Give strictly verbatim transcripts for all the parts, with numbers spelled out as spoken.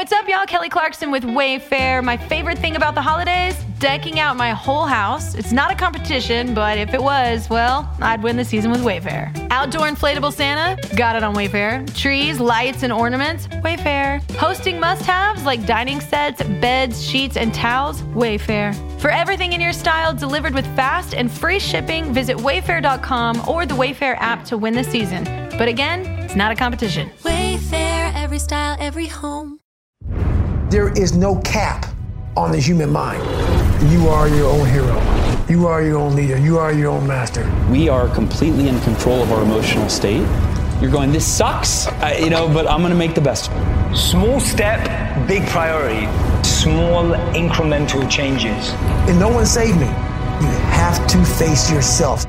What's up, y'all? Kelly Clarkson with Wayfair. My favorite thing about the holidays? Decking out my whole house. It's not a competition, but if it was, well, I'd win the season with Wayfair. Outdoor inflatable Santa? Got it on Wayfair. Trees, lights, and ornaments? Wayfair. Hosting must-haves like dining sets, beds, sheets, and towels? Wayfair. For everything in your style delivered with fast and free shipping, visit wayfair dot com or the Wayfair app to win the season. But again, it's not a competition. Wayfair, every style, every home. There is no cap on the human mind. You are your own hero. You are your own leader. You are your own master. We are completely in control of our emotional state. You're going, this sucks, uh, you know, but I'm going to make the best of it. Small step, big priority. Small incremental changes. And no one saved me. You have to face yourself.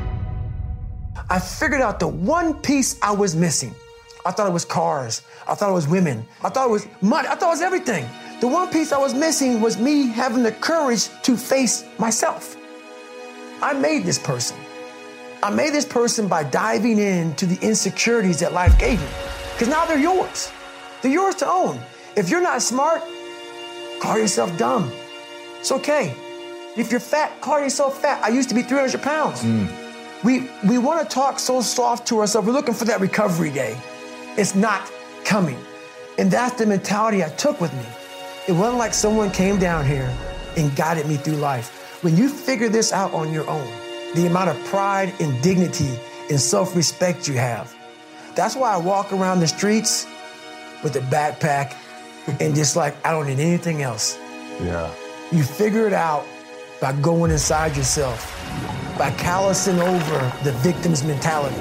I figured out the one piece I was missing. I thought it was cars. I thought it was women. I thought it was money. I thought it was everything. The one piece I was missing was me having the courage to face myself. I made this person. I made this person by diving into the insecurities that life gave me. Because now they're yours. They're yours to own. If you're not smart, call yourself dumb. It's okay. If you're fat, call yourself fat. I used to be three hundred pounds. Mm. We, we want to talk so soft to ourselves. We're looking for that recovery day. It's not coming. And that's the mentality I took with me. It wasn't like someone came down here and guided me through life. When you figure this out on your own, the amount of pride and dignity and self-respect you have, that's why I walk around the streets with a backpack and just like, I don't need anything else. Yeah. You figure it out by going inside yourself, by callousing over the victim's mentality.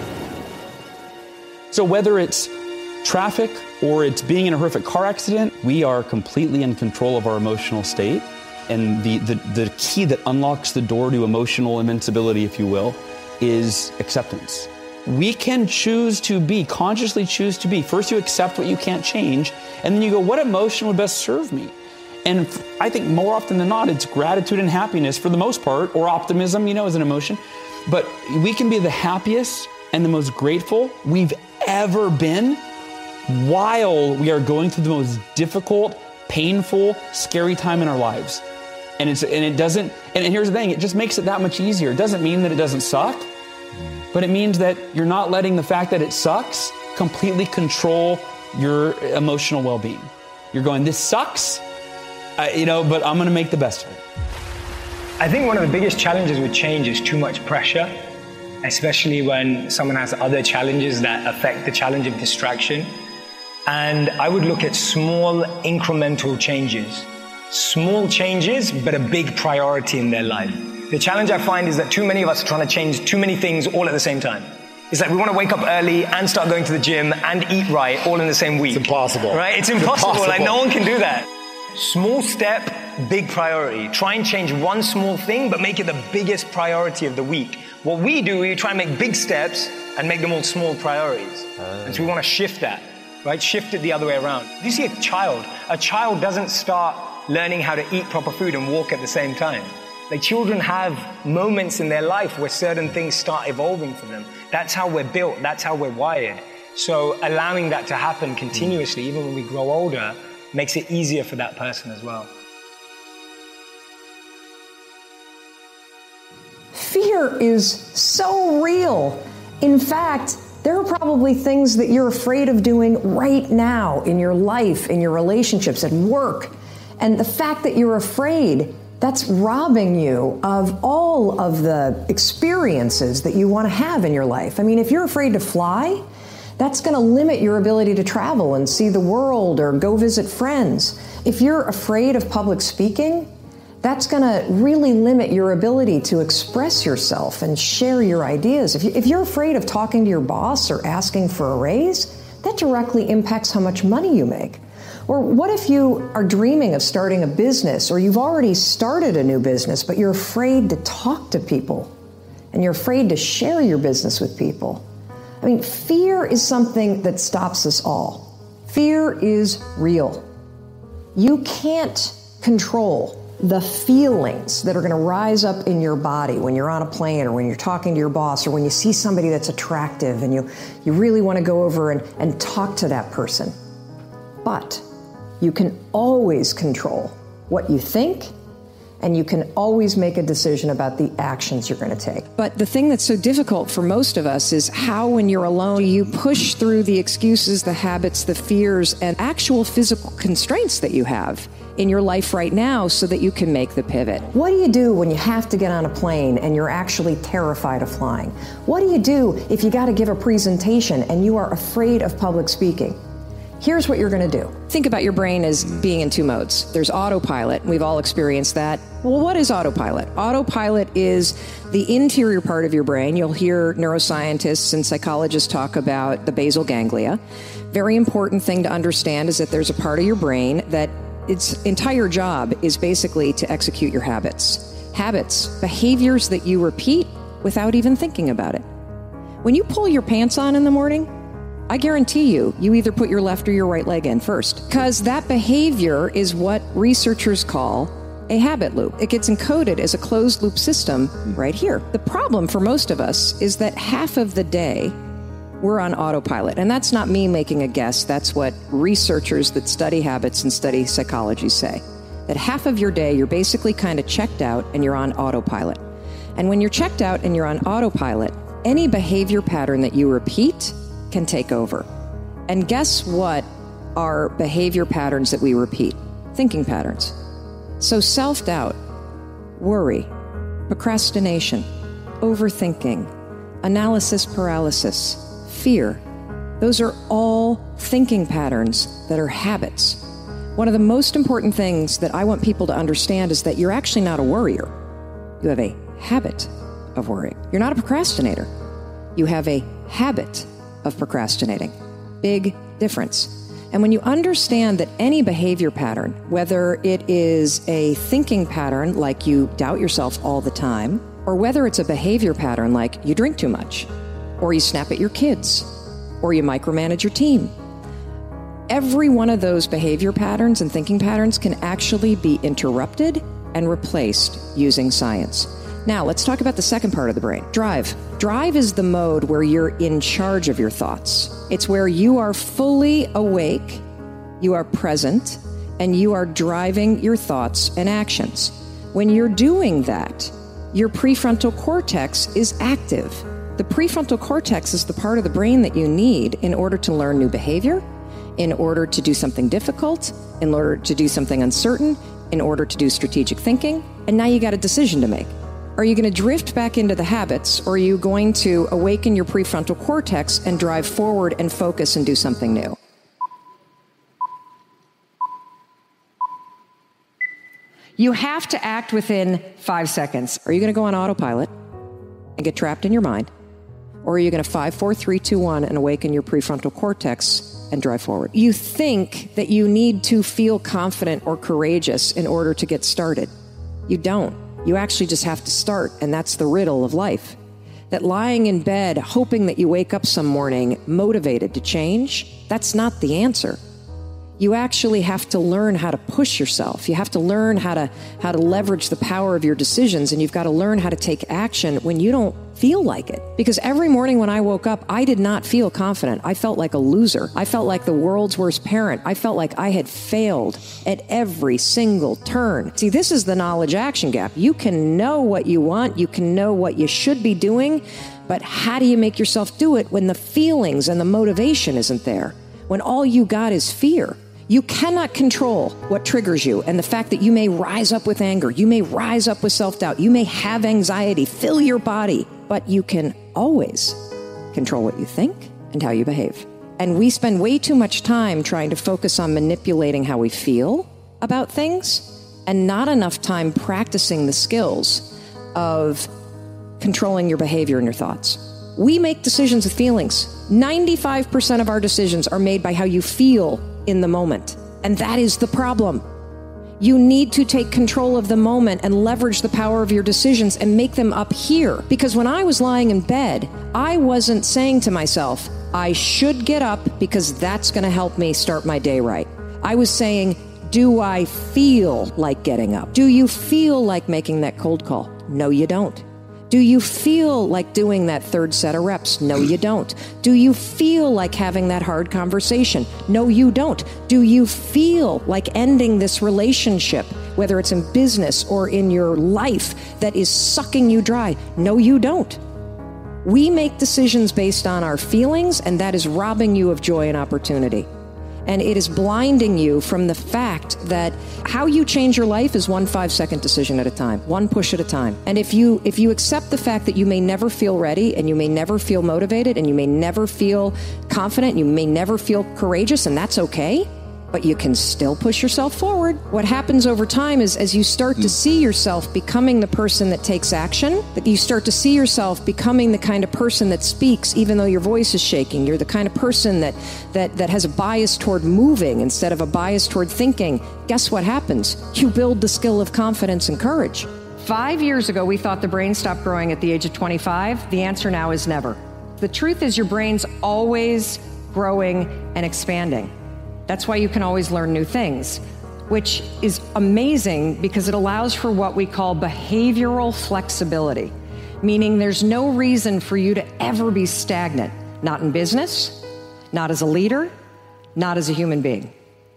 So whether it's traffic or it's being in a horrific car accident, we are completely in control of our emotional state. And the, the, the key that unlocks the door to emotional invincibility, if you will, is acceptance. We can choose to be, consciously choose to be. First, you accept what you can't change, and then you go, what emotion would best serve me? And I think more often than not, it's gratitude and happiness for the most part, or optimism, you know, as an emotion. But we can be the happiest and the most grateful we've ever been while we are going through the most difficult, painful, scary time in our lives. And it's and it doesn't, and, and here's the thing, it just makes it that much easier. It doesn't mean that it doesn't suck, but it means that you're not letting the fact that it sucks completely control your emotional well-being. You're going, this sucks, uh, you know, but I'm going to make the best of it. I think one of the biggest challenges with change is too much pressure, especially when someone has other challenges that affect the challenge of distraction. And I would look at small incremental changes. Small changes, but a big priority in their life. The challenge I find is that too many of us are trying to change too many things all at the same time. It's like we want to wake up early and start going to the gym and eat right all in the same week. It's impossible. Right? It's impossible. It's impossible. Like no one can do that. Small step, big priority. Try and change one small thing, but make it the biggest priority of the week. What we do, we try and make big steps and make them all small priorities. Uh. And so we want to shift that. Right? Shift it the other way around. You see a child, a child doesn't start learning how to eat proper food and walk at the same time. Like children have moments in their life where certain things start evolving for them. That's how we're built. That's how we're wired. So allowing that to happen continuously, even when we grow older, makes it easier for that person as well. Fear is so real. In fact, there are probably things that you're afraid of doing right now in your life, in your relationships, at work. And the fact that you're afraid, that's robbing you of all of the experiences that you want to have in your life. I mean, if you're afraid to fly, that's going to limit your ability to travel and see the world or go visit friends. If you're afraid of public speaking, that's going to really limit your ability to express yourself and share your ideas. If, you, if you're afraid of talking to your boss or asking for a raise, that directly impacts how much money you make. Or what if you are dreaming of starting a business, or you've already started a new business, but you're afraid to talk to people and you're afraid to share your business with people? I mean, fear is something that stops us all. Fear is real. You can't control the feelings that are going to rise up in your body when you're on a plane or when you're talking to your boss or when you see somebody that's attractive and you, you really want to go over and, and talk to that person. But You can always control what you think, and you can always make a decision about the actions you're going to take. But the thing that's so difficult for most of us is how, when you're alone, you push through the excuses, the habits, the fears, and actual physical constraints that you have in your life right now so that you can make the pivot. What do you do when you have to get on a plane and you're actually terrified of flying? What do you do if you got to give a presentation and you are afraid of public speaking? Here's what you're going to do. Think about your brain as being in two modes. There's autopilot. We've all experienced that. Well, what is autopilot? Autopilot is the interior part of your brain. You'll hear neuroscientists and psychologists talk about the basal ganglia. Very important thing to understand is that there's a part of your brain that its entire job is basically to execute your habits. Habits, behaviors that you repeat without even thinking about it. When you pull your pants on in the morning, I guarantee you, you either put your left or your right leg in first, because that behavior is what researchers call a habit loop. It gets encoded as a closed loop system right here. The problem for most of us is that half of the day we're on autopilot. And that's not me making a guess. That's what researchers that study habits and study psychology say. That half of your day, you're basically kind of checked out and you're on autopilot. And when you're checked out and you're on autopilot, any behavior pattern that you repeat can take over. And guess what are behavior patterns that we repeat? Thinking patterns. So self-doubt, worry, procrastination, overthinking, analysis paralysis, fear. Those are all thinking patterns that are habits. One of the most important things that I want people to understand is that you're actually not a worrier. You have a habit of worrying. You're not a procrastinator. You have a habit of procrastinating. Big difference. And when you understand that any behavior pattern, whether it is a thinking pattern like you doubt yourself all the time, or whether it's a behavior pattern like you drink too much, or you snap at your kids, or you micromanage your team, every one of those behavior patterns and thinking patterns can actually be interrupted and replaced using science. Now, let's talk about the second part of the brain, drive. Drive is the mode where you're in charge of your thoughts. It's where you are fully awake, you are present, and you are driving your thoughts and actions. When you're doing that, your prefrontal cortex is active. The prefrontal cortex is the part of the brain that you need in order to learn new behavior, in order to do something difficult, in order to do something uncertain, in order to do strategic thinking. And now you got a decision to make. Are you going to drift back into the habits, or are you going to awaken your prefrontal cortex and drive forward and focus and do something new? You have to act within five seconds. Are you going to go on autopilot and get trapped in your mind? Or are you going to five, four, three, two, one and awaken your prefrontal cortex and drive forward? You think that you need to feel confident or courageous in order to get started. You don't. You actually just have to start, and that's the riddle of life. That lying in bed, hoping that you wake up some morning motivated to change, that's not the answer. You actually have to learn how to push yourself. You have to learn how to how to leverage the power of your decisions, and you've got to learn how to take action when you don't feel like it. Because every morning when I woke up, I did not feel confident. I felt like a loser. I felt like the world's worst parent. I felt like I had failed at every single turn. See, this is the knowledge action gap. You can know what you want. You can know what you should be doing, but how do you make yourself do it when the feelings and the motivation isn't there? When all you got is fear? You cannot control what triggers you, and the fact that you may rise up with anger, you may rise up with self-doubt, you may have anxiety fill your body, but you can always control what you think and how you behave. And we spend way too much time trying to focus on manipulating how we feel about things, and not enough time practicing the skills of controlling your behavior and your thoughts. We make decisions with feelings. ninety-five percent of our decisions are made by how you feel in the moment. And that is the problem. You need to take control of the moment and leverage the power of your decisions and make them up here. Because when I was lying in bed, I wasn't saying to myself, I should get up because that's going to help me start my day right. I was saying, do I feel like getting up? Do you feel like making that cold call? No, you don't. Do you feel like doing that third set of reps? No, you don't. Do you feel like having that hard conversation? No, you don't. Do you feel like ending this relationship, whether it's in business or in your life, that is sucking you dry? No, you don't. We make decisions based on our feelings, and that is robbing you of joy and opportunity. And it is blinding you from the fact that how you change your life is one five-second decision at a time, one push at a time. And if you if you accept the fact that you may never feel ready, and you may never feel motivated, and you may never feel confident, you may never feel courageous, and that's okay, but you can still push yourself forward. What happens over time is as you start to see yourself becoming the person that takes action, that you start to see yourself becoming the kind of person that speaks even though your voice is shaking. You're the kind of person that that that has a bias toward moving instead of a bias toward thinking. Guess what happens? You build the skill of confidence and courage. Five years ago, we thought the brain stopped growing at the age of twenty-five. The answer now is never. The truth is your brain's always growing and expanding. That's why you can always learn new things, which is amazing because it allows for what we call behavioral flexibility, meaning there's no reason for you to ever be stagnant, not in business, not as a leader, not as a human being.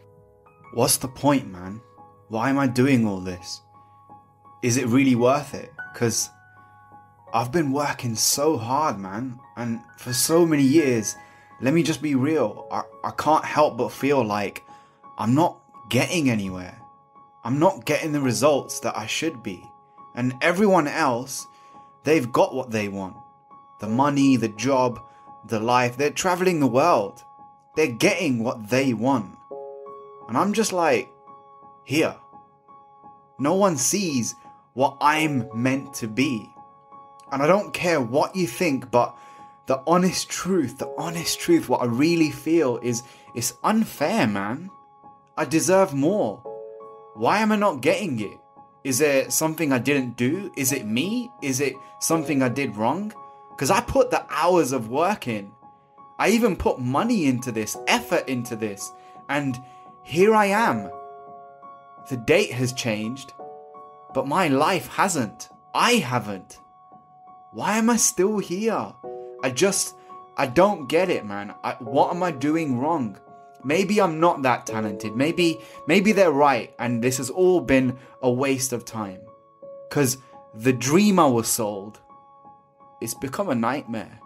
What's the point, man? Why am I doing all this? Is it really worth it? Because I've been working so hard, man, and for so many years. Let me just be real. I, I can't help but feel like I'm not getting anywhere. I'm not getting the results that I should be. And everyone else, they've got what they want. The money, the job, the life. They're traveling the world. They're getting what they want. And I'm just like, here. No one sees what I'm meant to be. And I don't care what you think, but the honest truth, the honest truth, what I really feel is it's unfair, man. I deserve more. Why am I not getting it? Is there something I didn't do? Is it me? Is it something I did wrong? Because I put the hours of work in. I even put money into this, effort into this. And here I am. The date has changed, but my life hasn't. I haven't. Why am I still here? I just, I don't get it, man. I, what am I doing wrong? Maybe I'm not that talented. Maybe, maybe they're right and this has all been a waste of time. Because the dream I was sold, it's become a nightmare.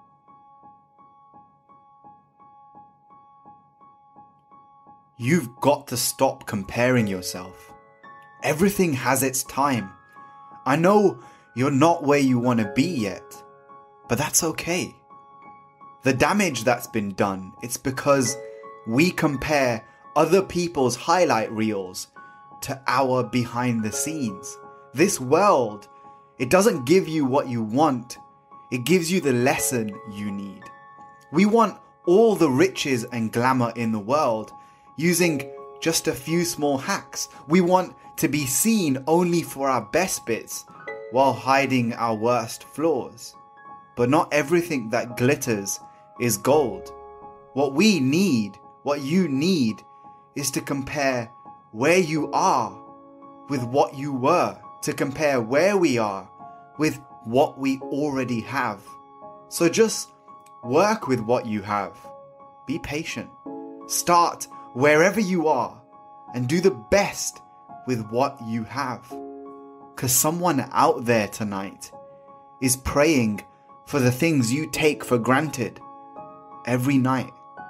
You've got to stop comparing yourself. Everything has its time. I know you're not where you want to be yet. But that's okay. The damage that's been done, it's because we compare other people's highlight reels to our behind the scenes. This world, it doesn't give you what you want. It gives you the lesson you need. We want all the riches and glamour in the world using just a few small hacks. We want to be seen only for our best bits while hiding our worst flaws. But not everything that glitters is gold. What we need, what you need, is to compare where you are with what you were. To compare where we are with what we already have. So just work with what you have. Be patient. Start wherever you are and do the best with what you have. Because someone out there tonight is praying for the things you take for granted every night.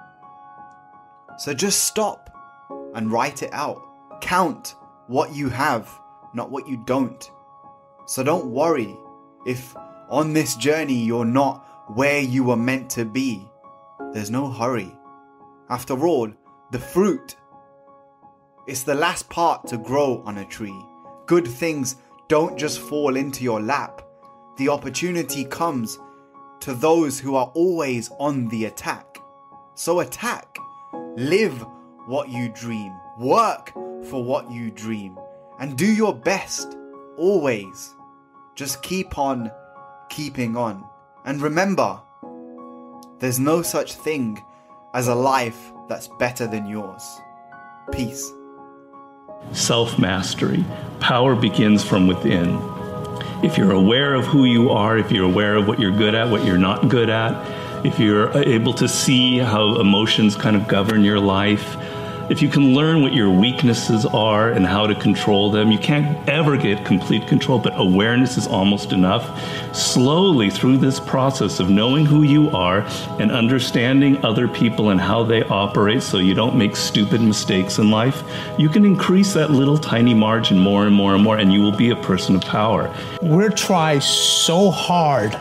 So just stop and write it out. Count what you have, not what you don't. So don't worry if on this journey you're not where you were meant to be. There's no hurry. After all, the fruit, it's the last part to grow on a tree. Good things don't just fall into your lap. The opportunity comes to those who are always on the attack. So attack. Live what you dream. Work for what you dream. And do your best. Always. Just keep on keeping on. And remember, there's no such thing as a life that's better than yours. Peace. Self-mastery. Power begins from within. If you're aware of who you are, if you're aware of what you're good at, what you're not good at, if you're able to see how emotions kind of govern your life, if you can learn what your weaknesses are and how to control them, you can't ever get complete control, but awareness is almost enough. Slowly through this process of knowing who you are and understanding other people and how they operate so you don't make stupid mistakes in life, you can increase that little tiny margin more and more and more, and you will be a person of power. We're trying so hard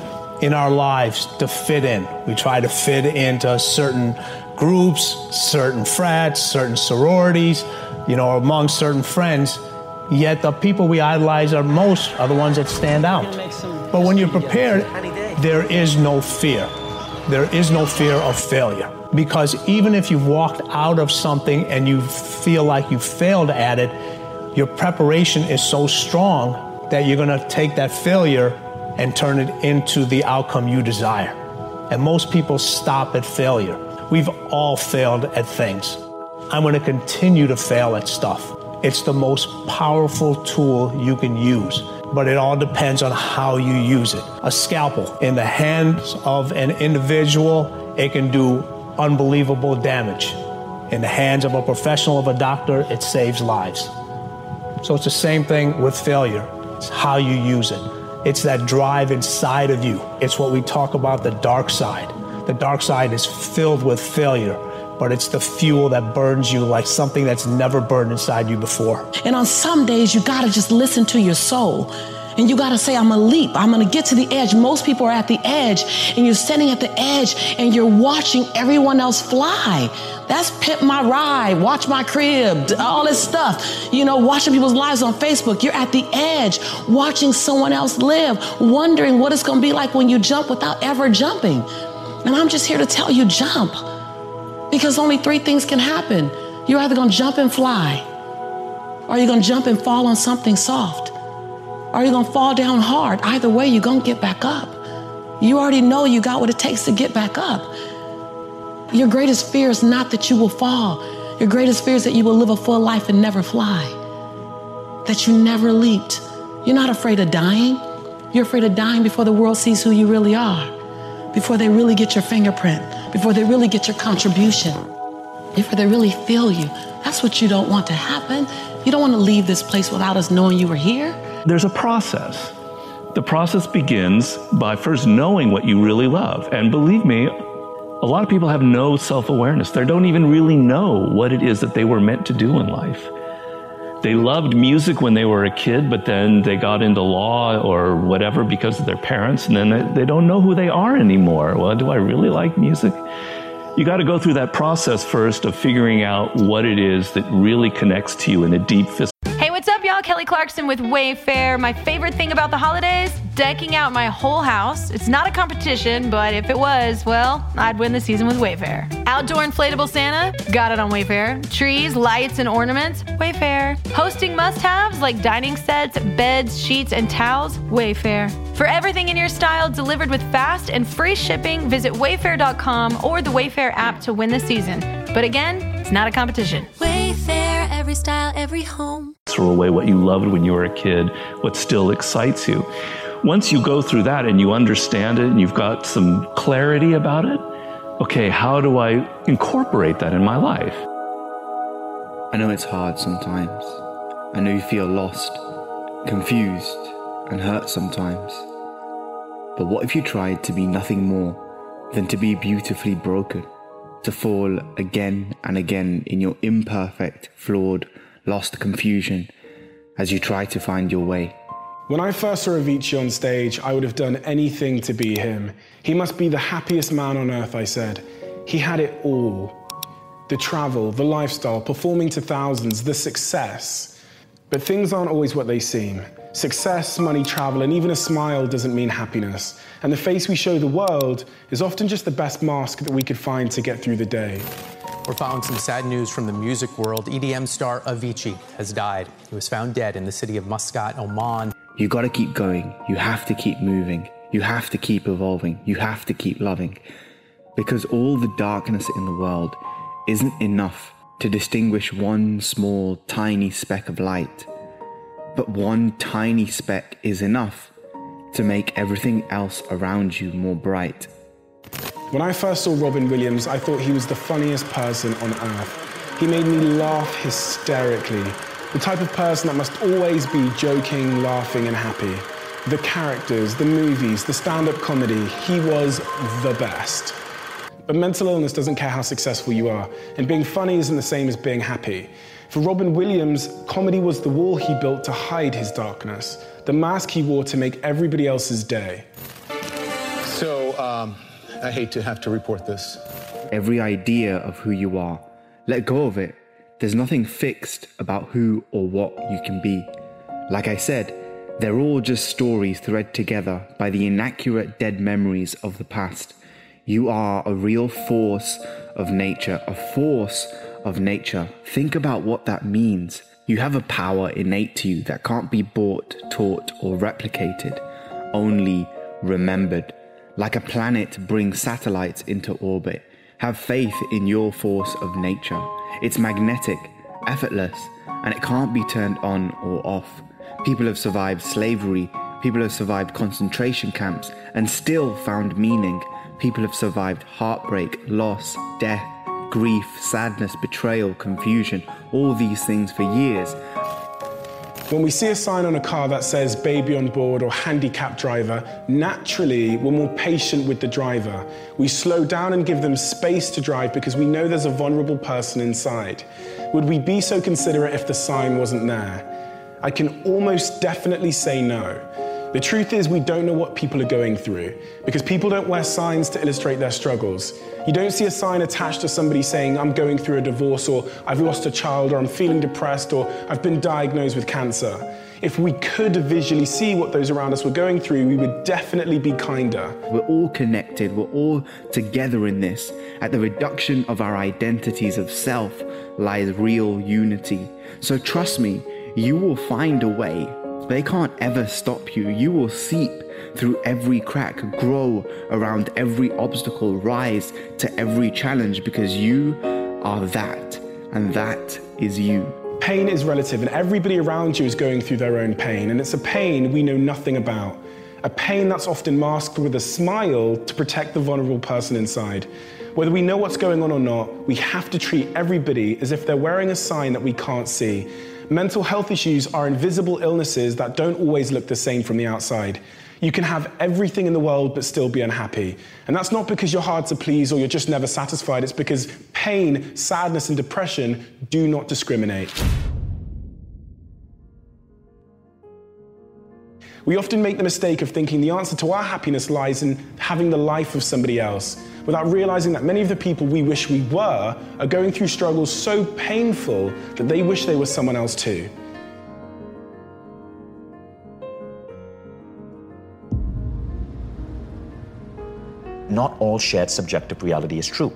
in our lives to fit in. We try to fit into certain groups, certain frats, certain sororities, you know, among certain friends, yet the people we idolize are most are the ones that stand out. But when you're prepared, there is no fear. There is no fear of failure. Because even if you've walked out of something and you feel like you failed at it, your preparation is so strong that you're gonna take that failure and turn it into the outcome you desire. And most people stop at failure. We've all failed at things. I'm going to continue to fail at stuff. It's the most powerful tool you can use, but it all depends on how you use it. A scalpel in the hands of an individual, it can do unbelievable damage. In the hands of a professional, of a doctor, it saves lives. So it's the same thing with failure. It's how you use it. It's that drive inside of you. It's what we talk about, the dark side. The dark side is filled with failure, but it's the fuel that burns you like something that's never burned inside you before. And on some days, you gotta just listen to your soul. And you gotta say, I'm gonna leap, I'm gonna get to the edge. Most people are at the edge, and you're standing at the edge, and you're watching everyone else fly. That's Pimp My Ride, Watch My Crib, all this stuff. You know, watching people's lives on Facebook. You're at the edge, watching someone else live, wondering what it's gonna be like when you jump without ever jumping. And I'm just here to tell you, jump. Because only three things can happen. You're either gonna jump and fly, or you're gonna jump and fall on something soft, or you're gonna fall down hard. Either way, you're gonna get back up. You already know you got what it takes to get back up. Your greatest fear is not that you will fall. Your greatest fear is that you will live a full life and never fly, that you never leaped. You're not afraid of dying. You're afraid of dying before the world sees who you really are, before they really get your fingerprint, before they really get your contribution, before they really feel you. That's what you don't want to happen. You don't want to leave this place without us knowing you were here. There's a process. The process begins by first knowing what you really love. And believe me, a lot of people have no self-awareness. They don't even really know what it is that they were meant to do in life. They loved music when they were a kid, but then they got into law or whatever because of their parents, and then they, they don't know who they are anymore. Well, do I really like music? You got to go through that process first of figuring out what it is that really connects to you in a deep physical. Hey, what's up, y'all? Kelly Clarkson with Wayfair. My favorite thing about the holidays? Decking out my whole house. It's not a competition, but if it was, well, I'd win the season with Wayfair. Outdoor inflatable Santa? Got it on Wayfair. Trees, lights, and ornaments? Wayfair. Hosting must-haves like dining sets, beds, sheets, and towels? Wayfair. For everything in your style delivered with fast and free shipping, visit wayfair dot com or the Wayfair app to win the season. But again, it's not a competition. Wayfair, every style, every home. Throw away what you loved when you were a kid, what still excites you. Once you go through that and you understand it and you've got some clarity about it, okay, how do I incorporate that in my life? I know it's hard sometimes. I know you feel lost, confused, and hurt sometimes. But what if you tried to be nothing more than to be beautifully broken, to fall again and again in your imperfect, flawed, lost confusion as you try to find your way? When I first saw Avicii on stage, I would have done anything to be him. He must be the happiest man on earth, I said. He had it all. The travel, the lifestyle, performing to thousands, the success. But things aren't always what they seem. Success, money, travel, and even a smile doesn't mean happiness. And the face we show the world is often just the best mask that we could find to get through the day. We're following some sad news from the music world. E D M star Avicii has died. He was found dead in the city of Muscat, Oman. You gotta keep going. You have to keep moving. You have to keep evolving. You have to keep loving. Because all the darkness in the world isn't enough to distinguish one small, tiny speck of light. but one tiny speck is enough to make everything else around you more bright. When I first saw Robin Williams, I thought he was the funniest person on earth. He made me laugh hysterically. The type of person that must always be joking, laughing, and happy. The characters, the movies, the stand-up comedy, he was the best. But mental illness doesn't care how successful you are, and being funny isn't the same as being happy. For Robin Williams, comedy was the wall he built to hide his darkness, the mask he wore to make everybody else's day. So, um, I hate to have to report this. Every idea of who you are, let go of it. There's nothing fixed about who or what you can be. Like I said, they're all just stories threaded together by the inaccurate dead memories of the past. You are a real force of nature, a force of nature. Think about what that means. You have a power innate to you that can't be bought, taught, or replicated, only remembered. Like a planet brings satellites into orbit. Have faith in your force of nature. It's magnetic, effortless, and it can't be turned on or off. People have survived slavery, people have survived concentration camps, and still found meaning. People have survived heartbreak, loss, death, grief, sadness, betrayal, confusion, all these things for years. When we see a sign on a car that says baby on board or handicapped driver, naturally we're more patient with the driver. We slow down and give them space to drive because we know there's a vulnerable person inside. Would we be so considerate if the sign wasn't there? I can almost definitely say no. The truth is we don't know what people are going through because people don't wear signs to illustrate their struggles. You don't see a sign attached to somebody saying, I'm going through a divorce, or I've lost a child, or I'm feeling depressed, or I've been diagnosed with cancer. If we could visually see what those around us were going through, we would definitely be kinder. We're all connected, we're all together in this. At the reduction of our identities of self lies real unity. So trust me, you will find a way. They can't ever stop you. You will seep through every crack, grow around every obstacle, rise to every challenge because you are that, and that is you. Pain is relative, and everybody around you is going through their own pain, and it's a pain we know nothing about. A pain that's often masked with a smile to protect the vulnerable person inside. Whether we know what's going on or not, we have to treat everybody as if they're wearing a sign that we can't see. Mental health issues are invisible illnesses that don't always look the same from the outside. You can have everything in the world but still be unhappy. And that's not because you're hard to please or you're just never satisfied. It's because pain, sadness, and depression do not discriminate. We often make the mistake of thinking the answer to our happiness lies in having the life of somebody else, without realizing that many of the people we wish we were are going through struggles so painful that they wish they were someone else too. Not all shared subjective reality is true.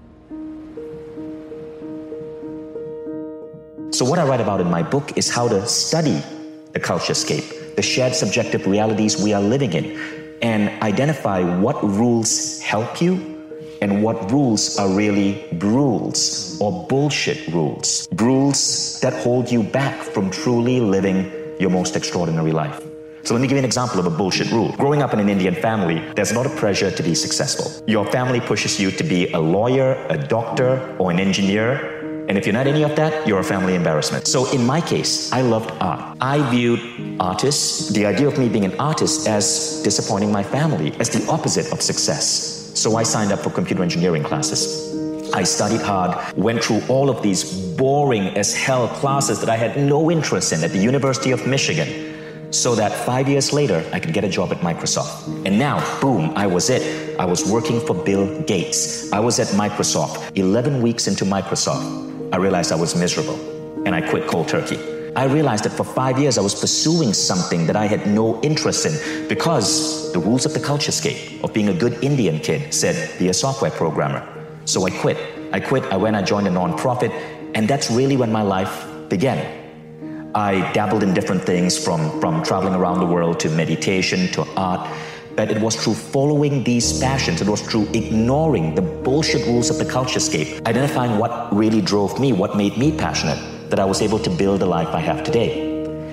So what I write about in my book is how to study the culturescape, the shared subjective realities we are living in, and identify what rules help you and what rules are really rules or bullshit rules. Rules that hold you back from truly living your most extraordinary life. So let me give you an example of a bullshit rule. Growing up in an Indian family, there's a lot of pressure to be successful. Your family pushes you to be a lawyer, a doctor, or an engineer. And if you're not any of that, you're a family embarrassment. So in my case, I loved art. I viewed artists, the idea of me being an artist, as disappointing my family, as the opposite of success. So I signed up for computer engineering classes. I studied hard, went through all of these boring as hell classes that I had no interest in at the University of Michigan, so that five years later, I could get a job at Microsoft. And now, boom, I was it. I was working for Bill Gates. I was at Microsoft. eleven weeks into Microsoft, I realized I was miserable, and I quit cold turkey. I realized that for five years I was pursuing something that I had no interest in because the rules of the culturescape of being a good Indian kid said, be a software programmer. So I quit. I quit, I went, I joined a nonprofit, and that's really when my life began. I dabbled in different things from, from traveling around the world to meditation to art, but it was through following these passions, it was through ignoring the bullshit rules of the culturescape, identifying what really drove me, what made me passionate, that I was able to build the life I have today.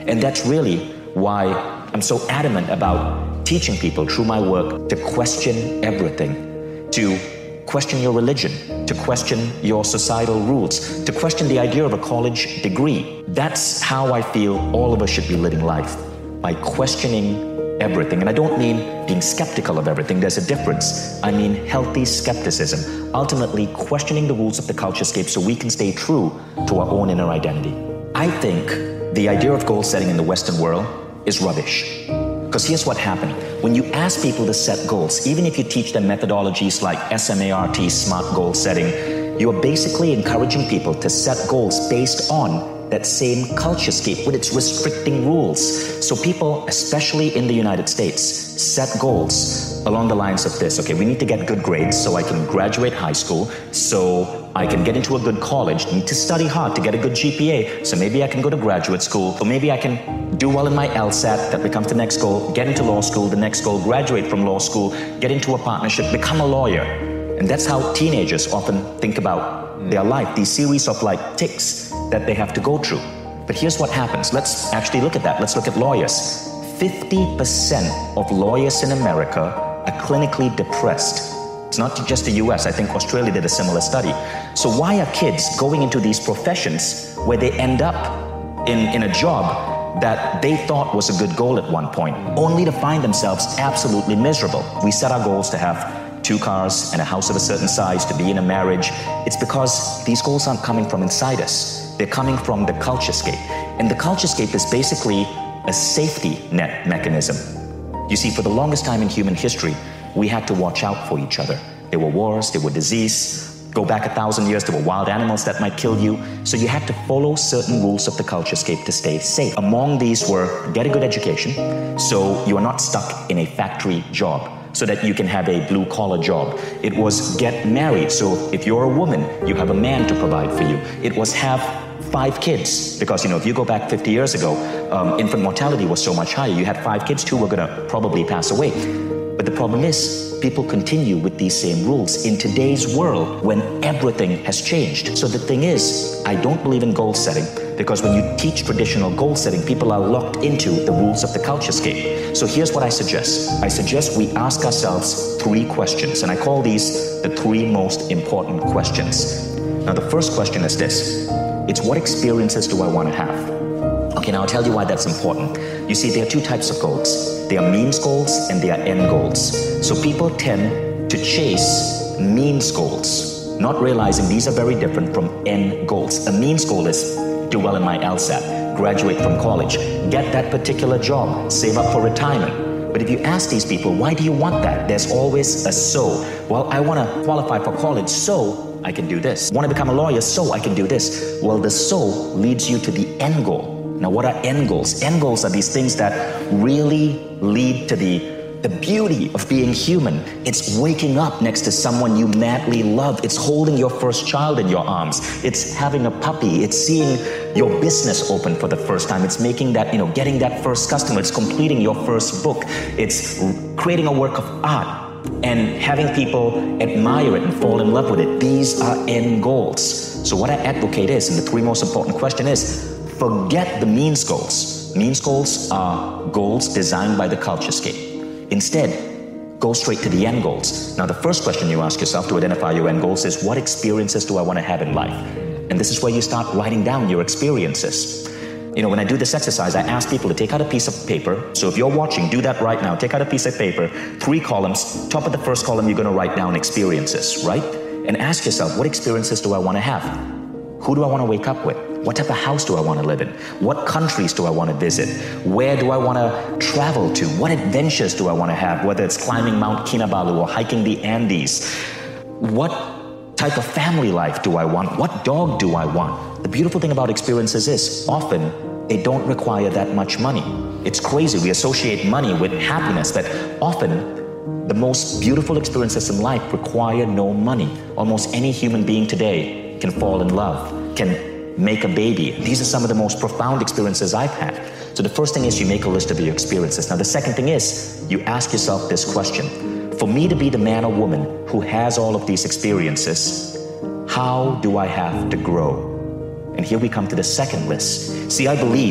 And that's really why I'm so adamant about teaching people through my work to question everything, to question your religion, to question your societal rules, to question the idea of a college degree. That's how I feel all of us should be living life, by questioning everything. And I don't mean being skeptical of everything. There's a difference. I mean healthy skepticism, ultimately questioning the rules of the culturescape so we can stay true to our own inner identity. I think the idea of goal setting in the Western world is rubbish. Because here's what happened. When you ask people to set goals, even if you teach them methodologies like SMART, SMART goal setting, you are basically encouraging people to set goals based on that same culturescape with its restricting rules. So people, especially in the United States, set goals along the lines of this. Okay, we need to get good grades so I can graduate high school, so I can get into a good college, need to study hard to get a good G P A, so maybe I can go to graduate school, or maybe I can do well in my LSAT, that becomes the next goal, get into law school, the next goal, graduate from law school, get into a partnership, become a lawyer. And that's how teenagers often think about their life, these series of like ticks that they have to go through. But here's what happens. Let's actually look at that. Let's look at lawyers. fifty percent of lawyers in America are clinically depressed. It's not just the U S. I think Australia did a similar study. So why are kids going into these professions where they end up in, in a job that they thought was a good goal at one point, only to find themselves absolutely miserable? We set our goals to have two cars and a house of a certain size, to be in a marriage. It's because these goals aren't coming from inside us. They're coming from the culturescape. And the culturescape is basically a safety net mechanism. You see, for the longest time in human history, we had to watch out for each other. There were wars, there were disease. Go back a thousand years, there were wild animals that might kill you. So you had to follow certain rules of the culturescape to stay safe. Among these were get a good education, so you are not stuck in a factory job, so that you can have a blue-collar job. It was get married, so if you're a woman, you have a man to provide for you. It was have five kids, because you know, if you go back fifty years ago, um, infant mortality was so much higher. You had five kids, two were gonna probably pass away. But the problem is, people continue with these same rules in today's world when everything has changed. So the thing is, I don't believe in goal setting, because when you teach traditional goal setting, people are locked into the rules of the culturescape. So here's what I suggest. I suggest we ask ourselves three questions, and I call these the three most important questions. Now, the first question is this. It's what experiences do I want to have? Okay, now I'll tell you why that's important. You see, there are two types of goals. There are means goals and there are end goals. So people tend to chase means goals, not realizing these are very different from end goals. A means goal is do well in my LSAT, graduate from college, get that particular job, save up for retirement. But if you ask these people, why do you want that? There's always a so. Well, I want to qualify for college, so I can do this. Want to become a lawyer, so I can do this. Well, the so leads you to the end goal. Now, what are end goals? End goals are these things that really lead to the, the beauty of being human. It's waking up next to someone you madly love. It's holding your first child in your arms. It's having a puppy. It's seeing your business open for the first time. It's making that, you know, getting that first customer. It's completing your first book. It's creating a work of art and having people admire it and fall in love with it. These are end goals. So what I advocate is, and the three most important question is, forget the means goals. Means goals are goals designed by the culturescape. Instead, go straight to the end goals. Now, the first question you ask yourself to identify your end goals is, what experiences do I want to have in life? And this is where you start writing down your experiences. You know, when I do this exercise, I ask people to take out a piece of paper. So if you're watching, do that right now. Take out a piece of paper, three columns. Top of the first column, you're going to write down experiences, right? And ask yourself, what experiences do I want to have? Who do I want to wake up with? What type of house do I want to live in? What countries do I want to visit? Where do I want to travel to? What adventures do I want to have, whether it's climbing Mount Kinabalu or hiking the Andes? What type of family life do I want? What dog do I want? The beautiful thing about experiences is often they don't require that much money. It's crazy. We associate money with happiness, but often the most beautiful experiences in life require no money. Almost any human being today can fall in love, can make a baby. These are some of the most profound experiences I've had. So the first thing is you make a list of your experiences. Now the second thing is you ask yourself this question. For me to be the man or woman who has all of these experiences, how do I have to grow? And here we come to the second list. See, I believe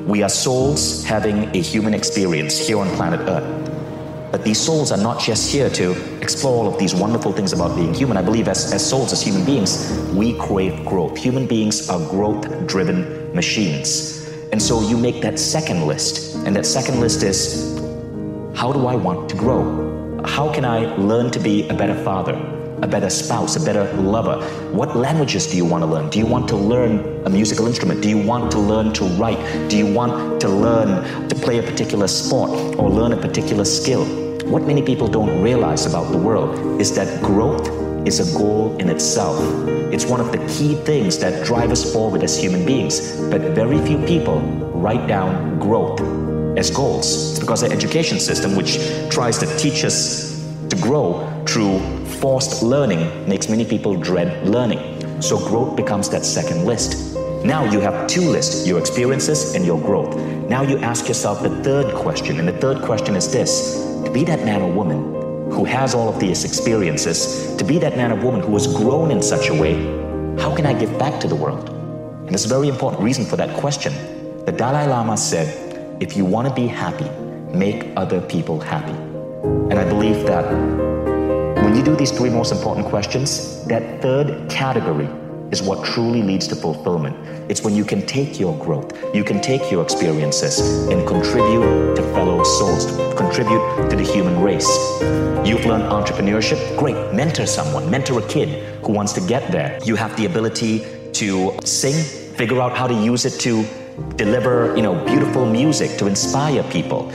We are souls having a human experience here on planet Earth. But these souls are not just here to explore all of these wonderful things about being human. I believe as, as souls, as human beings, we crave growth. Human beings are growth-driven machines. And so you make that second list. And that second list is, how do I want to grow? How can I learn to be a better father, a better spouse, a better lover? What languages do you want to learn? Do you want to learn a musical instrument? Do you want to learn to write? Do you want to learn to play a particular sport or learn a particular skill? What many people don't realize about the world is that growth is a goal in itself. It's one of the key things that drive us forward as human beings, but very few people write down growth as goals. It's because our education system, which tries to teach us to grow through forced learning, makes many people dread learning. So growth becomes that second list. Now you have two lists, your experiences and your growth. Now you ask yourself the third question, and the third question is this: to be that man or woman who has all of these experiences, to be that man or woman who has grown in such a way, how can I give back to the world? And there's a very important reason for that question. The Dalai Lama said, if you want to be happy, make other people happy. And I believe that when you do these three most important questions, that third category is what truly leads to fulfillment. It's when you can take your growth, you can take your experiences and contribute to fellow souls, to contribute to the human race. You've learned entrepreneurship, great, mentor someone, mentor a kid who wants to get there. You have the ability to sing, figure out how to use it to deliver, you know, beautiful music to inspire people.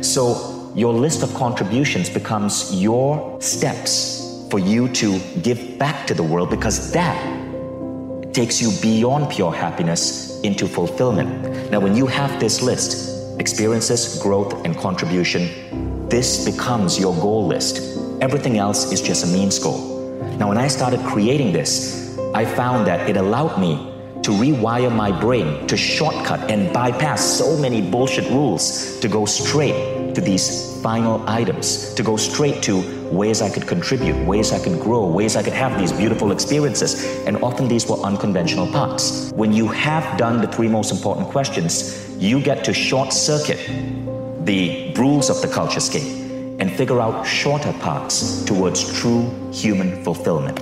So your list of contributions becomes your steps for you to give back to the world, because that takes you beyond pure happiness into fulfillment. Now, when you have this list, experiences, growth, and contribution, this becomes your goal list. Everything else is just a means goal. Now, when I started creating this, I found that it allowed me to rewire my brain, to shortcut and bypass so many bullshit rules, to go straight to these final items, to go straight to ways I could contribute, ways I could grow, ways I could have these beautiful experiences. And often these were unconventional paths. When you have done the three most important questions, you get to short circuit the rules of the culturescape and figure out shorter paths towards true human fulfillment.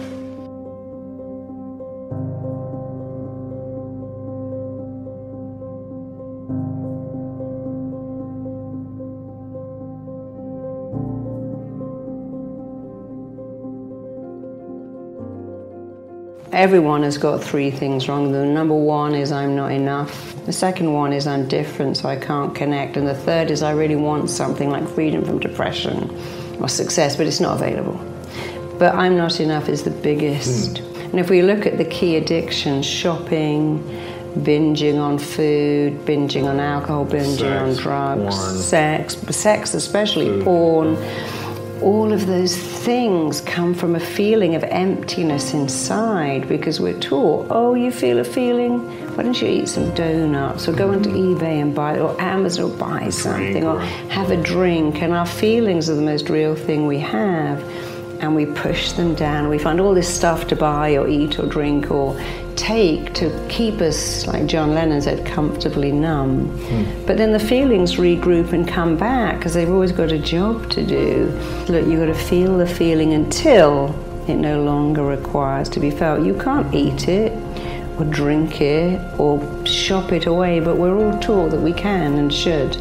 Everyone has got three things wrong. The number one is I'm not enough. The second one is I'm different, so I can't connect. And the third is I really want something like freedom from depression or success, but it's not available. But I'm not enough is the biggest. Mm. And if we look at the key addictions, shopping, binging on food, binging on alcohol, binging sex, on drugs, porn. sex, sex especially, food. porn, all of those things come from a feeling of emptiness inside, because we're taught, oh, you feel a feeling, why don't you eat some donuts or go onto eBay and buy, or Amazon or buy something, or have a drink. And our feelings are the most real thing we have, and we push them down. We find all this stuff to buy or eat or drink or take to keep us, like John Lennon said, comfortably numb. Hmm. But then the feelings regroup and come back because they've always got a job to do. Look, you've got to feel the feeling until it no longer requires to be felt. You can't eat it or drink it or shop it away, but we're all taught that we can and should.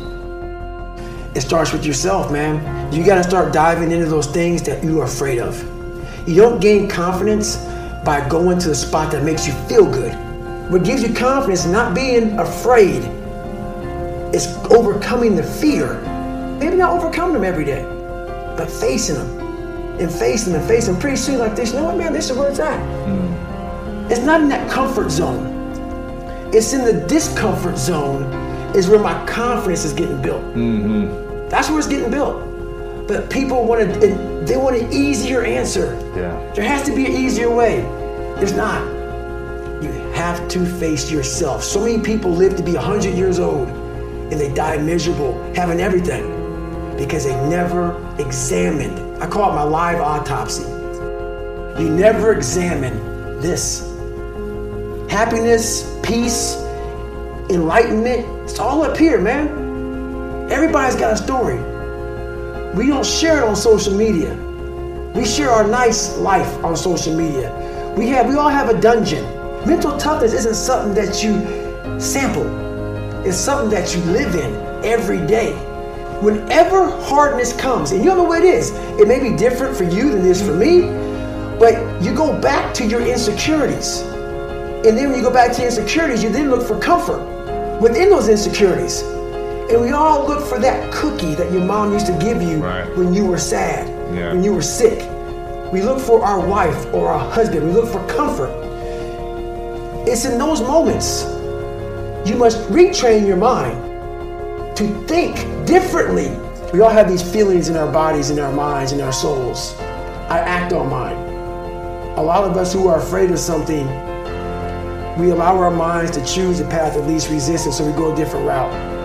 It starts with yourself, man. You got to start diving into those things that you are afraid of. You don't gain confidence by going to the spot that makes you feel good. What gives you confidence is not being afraid. It's overcoming the fear. Maybe not overcoming them every day, but facing them and facing them and facing them. Pretty soon like this, you know what, man, this is where it's at. Mm. It's not in that comfort zone. It's in the discomfort zone is where my confidence is getting built. Mm-hmm. That's where it's getting built. But people want to, they want an easier answer. Yeah. There has to be an easier way. There's not. You have to face yourself. So many people live to be one hundred years old and they die miserable, having everything, because they never examined. I call it my live autopsy. You never examine this. Happiness, peace, enlightenment, it's all up here, man. Everybody's got a story. We don't share it on social media. We share our nice life on social media. We have, we all have a dungeon. Mental toughness isn't something that you sample. It's something that you live in every day. Whenever hardness comes, and you don't know what it is, it may be different for you than it is for me, but you go back to your insecurities. And then when you go back to your insecurities, you then look for comfort within those insecurities. And we all look for that cookie that your mom used to give you right. when you were sad, yeah. when you were sick. We look for our wife or our husband. We look for comfort. It's in those moments you must retrain your mind to think differently. We all have these feelings in our bodies, in our minds, in our souls. I act on mine. A lot of us who are afraid of something, we allow our minds to choose the path of least resistance, so we go a different route.